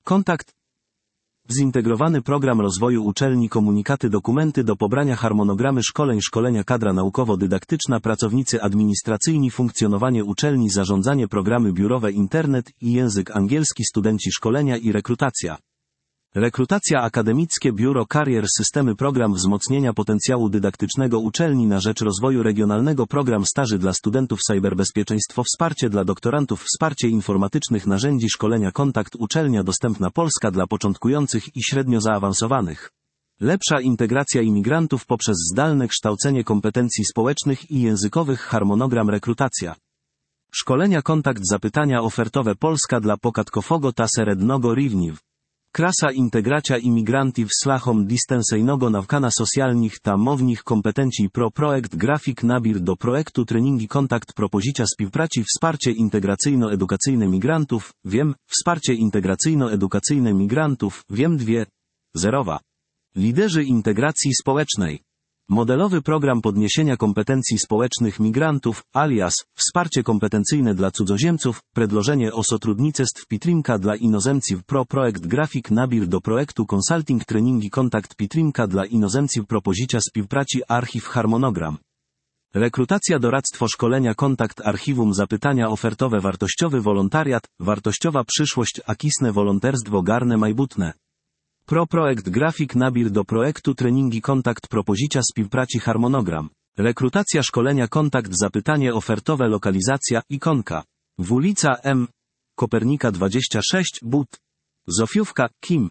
Kontakt. Zintegrowany program rozwoju uczelni, komunikaty, dokumenty do pobrania, harmonogramy szkoleń, szkolenia, kadra naukowo-dydaktyczna, pracownicy administracyjni, funkcjonowanie uczelni, zarządzanie, programy biurowe, internet i język angielski, studenci, szkolenia i rekrutacja. Rekrutacja, akademickie, biuro karier, systemy, program wzmocnienia potencjału dydaktycznego uczelni na rzecz rozwoju regionalnego, program staży dla studentów, cyberbezpieczeństwo, wsparcie dla doktorantów, wsparcie informatycznych narzędzi, szkolenia, kontakt, uczelnia dostępna Polska dla początkujących i średnio zaawansowanych. Lepsza integracja imigrantów poprzez zdalne kształcenie kompetencji społecznych i językowych, harmonogram, rekrutacja. Szkolenia, kontakt, zapytania ofertowe Polska dla pokatkofogo ta serednego rivniv. Krasa integracja imigrantów szlachom distancyjnego nawkania socjalnych ta mownych kompetencji pro projekt grafik nabir do projektu treningi kontakt propozycja współpracy wsparcie integracyjno-edukacyjne migrantów, wiem, wsparcie integracyjno-edukacyjne migrantów, wiem 2.0. Liderzy integracji społecznej. Modelowy program podniesienia kompetencji społecznych migrantów, alias, wsparcie kompetencyjne dla cudzoziemców, predłożenie o sotrudnictw Pitrimka dla inozemców pro projekt grafik nabir do projektu consulting treningi kontakt Pitrimka dla inozemców propozycja współpracy archiw harmonogram. Rekrutacja doradztwo szkolenia kontakt archiwum zapytania ofertowe wartościowy wolontariat, wartościowa przyszłość akisne wolonterstwo garne majbutne. Pro projekt grafik nabir do projektu treningi kontakt propozycja współpracy harmonogram. Rekrutacja szkolenia kontakt zapytanie ofertowe lokalizacja ikonka. Ulica M. Kopernika 26 But. Zofiówka Kim.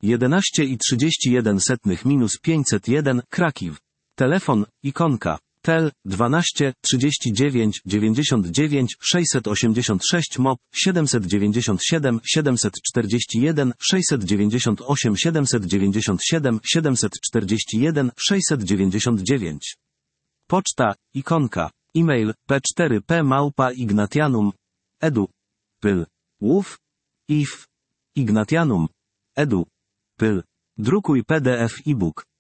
11,31-501 Kraków. Telefon ikonka. Tel 12 39 99 686 MOP 797 741 698 797 741 699. Poczta ikonka. E-mail p4p małpa ignatianum edu. Pyl. Łów. if. ignatianum edu. Pyl. Drukuj PDF e-book.